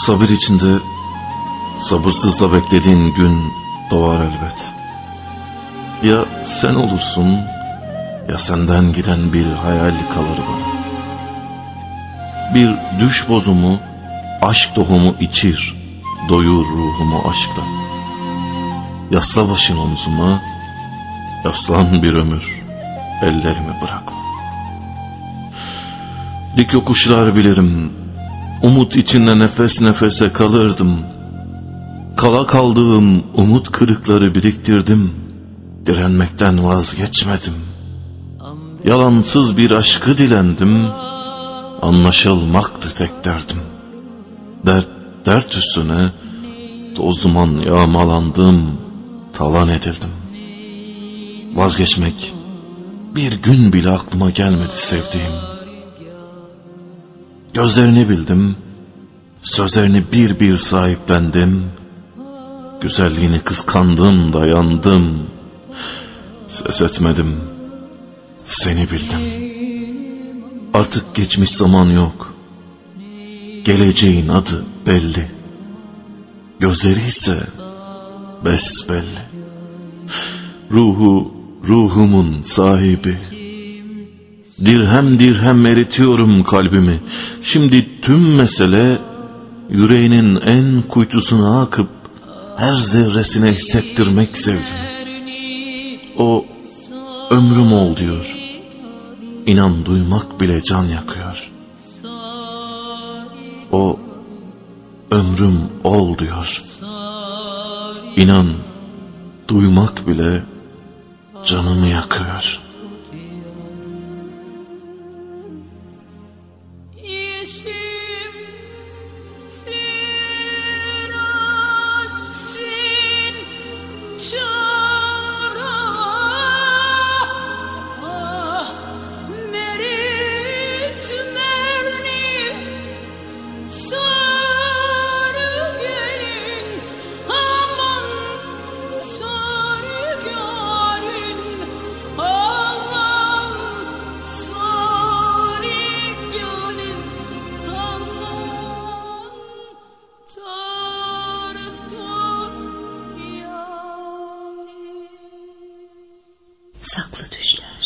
Sabır içinde sabırsızla beklediğin gün doğar elbet. Ya sen olursun ya senden giden bir hayal kalır bana. Bir düş bozumu, aşk tohumu içir, doyur ruhumu aşkla. Yasla başın omzuma, yaslan bir ömür, ellerimi bırakma. Dik yokuşlar bilirim, umut içinde nefes nefese kalırdım. Kala kaldığım umut kırıkları biriktirdim, direnmekten vazgeçmedim. Yalansız bir aşkı dilendim, anlaşılmaktı tek derdim. Dert üstüne toz duman yağmalandım, talan edildim. Vazgeçmek bir gün bile aklıma gelmedi sevdiğim. Gözlerini bildim, sözlerini bir bir sahiplendim. Güzelliğini kıskandım, dayandım. Ses etmedim, seni bildim. Artık geçmiş zaman yok, geleceğin adı belli. Gözleri ise besbelli. Ruhumun sahibi. Dirhem dirhem eritiyorum kalbimi. Şimdi tüm mesele yüreğinin en kuytusuna akıp her zerresine hissettirmek sevgimi. O ömrüm ol diyor. İnan duymak bile can yakıyor. O ömrüm ol diyor. İnan duymak bile canımı yakıyor. Saklı düşler.